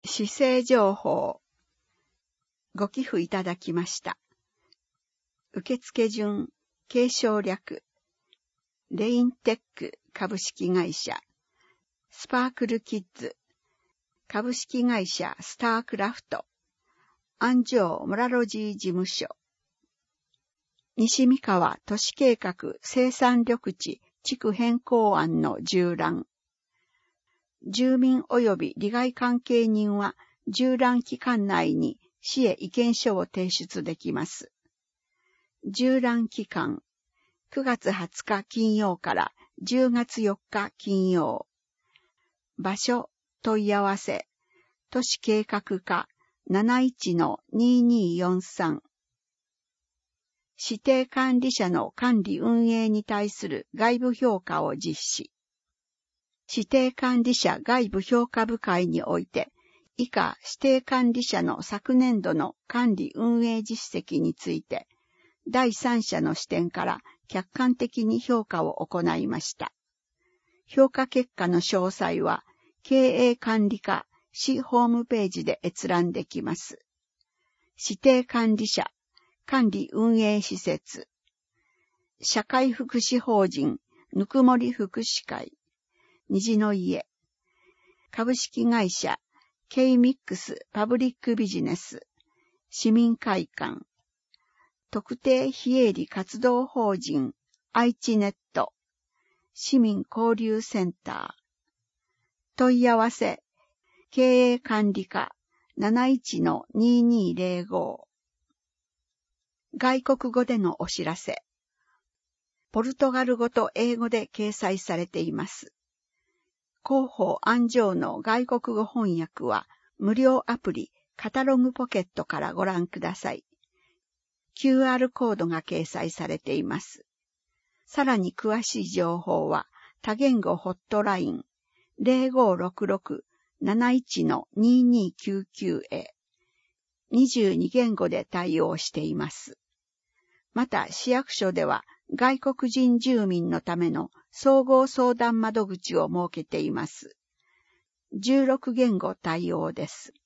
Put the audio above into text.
市政情報。ご寄付いただきました。受付順、継承略。レインテック株式会社。スパークルキッズ。株式会社スタークラフト。安城モラロジー事務所。西三河都市計画生産緑地地区変更案の縦覧。住民及び利害関係人は縦覧期間内に市へ意見書を提出できます。縦覧期間、9月20日金曜から10月4日金曜。場所、問い合わせ、都市計画課 71-2243。指定管理者の管理運営に対する外部評価を実施。指定管理者外部評価部会において、以下指定管理者の昨年度の管理運営実績について、第三者の視点から客観的に評価を行いました。評価結果の詳細は、経営管理課市ホームページで閲覧できます。指定管理者、管理運営施設、社会福祉法人ぬくもり福祉会、虹の家、株式会社 K-MIX パブリックビジネス、市民会館、特定非営利活動法人愛知ネット、市民交流センター、問い合わせ、経営管理課 71-2205。外国語でのお知らせ。ポルトガル語と英語で掲載されています。広報安城の外国語翻訳は無料アプリカタログポケットからご覧ください。QR コードが掲載されています。さらに詳しい情報は多言語ホットライン 0566-71-2299 へ22言語で対応しています。また市役所では外国人住民のための総合相談窓口を設けています。16言語対応です。